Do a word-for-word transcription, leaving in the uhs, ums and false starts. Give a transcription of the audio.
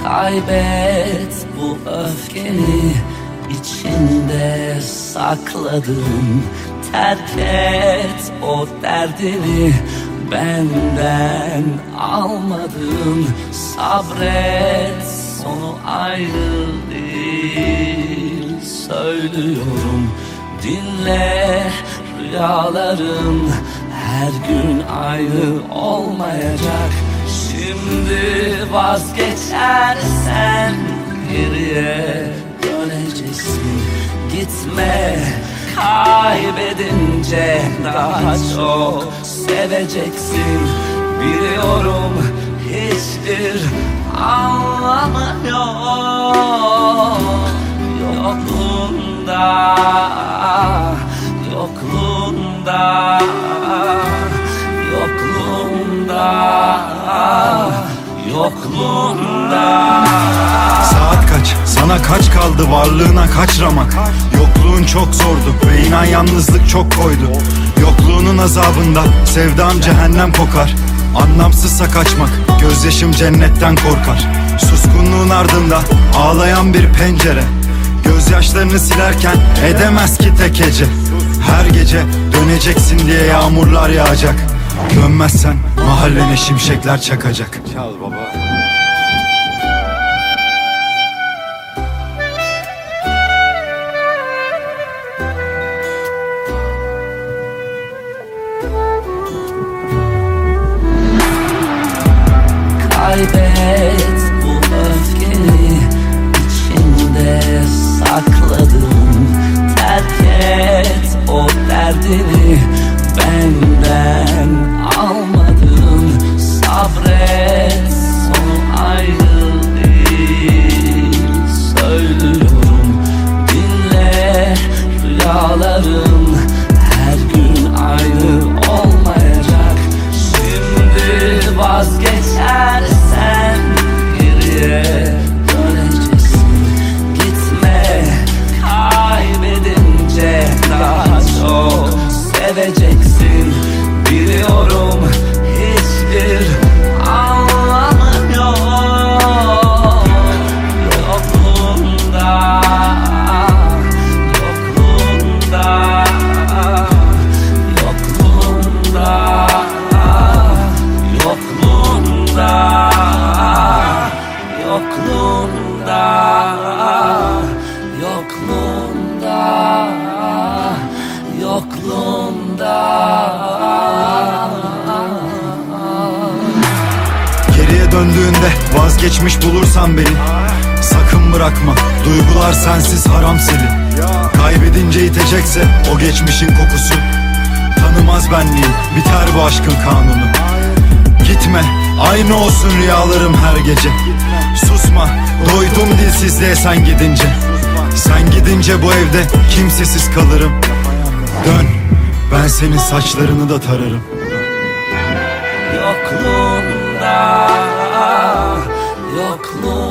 Kaybet bu öfkeni, içinde sakladın. Terk et o derdini, benden almadın. Sabret, sonu ayrı değil. Söylüyorum, dinle, rüyaların her gün aynı olmayacak. Şimdi vazgeçersen geriye döneceksin. Gitme, kaybedince daha çok seveceksin. Biliyorum hiçbir anlamı yok yokluğunda, yokluğunda, yokluğunda, yokluğunda. Saat kaç? Sana kaç kaldı varlığına kaç ramak? Yokluğun çok zordu ve inan yalnızlık çok koydu. Yokluğunun azabında sevdam cehennem kokar. Anlamsızsa kaçmak, gözyaşım cennetten korkar. Suskunluğun ardında ağlayan bir pencere, gözyaşlarını silerken edemez ki tek hece. Her gece döneceksin diye yağmurlar yağacak. Dönmezsen mahallene şimşekler çakacak. Çal baba. Kaybet bu öfkeni, içinde sakladın. Terk et o derdini, benden almadın. Sabret, sonu ayrı değil. Söylüyorum, dinle, rüyaların her gün aynı olmayacak. Şimdi vazgeçersen geriye döneceksin. Gitme, kaybedince daha çok seveceksin. Biliyorum hiçbir anlamı yok yokluğunda, yokluğunda, yokluğunda, yokluğunda, yokluğunda, yokluğunda, yokluğunda. Geriye döndüğünde vazgeçmiş bulursan beni, sakın bırakma, duygular sensiz haram seli. Kaybedince itecekse o geçmişin kokusu, tanımaz benliği, biter bu aşkın kanunu. Gitme, aynı olsun rüyalarım her gece. Susma, doydum dilsizliğe sen gidince. Sen gidince bu evde kimsesiz kalırım. Dön, ben senin saçlarını da tararım. Yokluğunda, yokluğunda.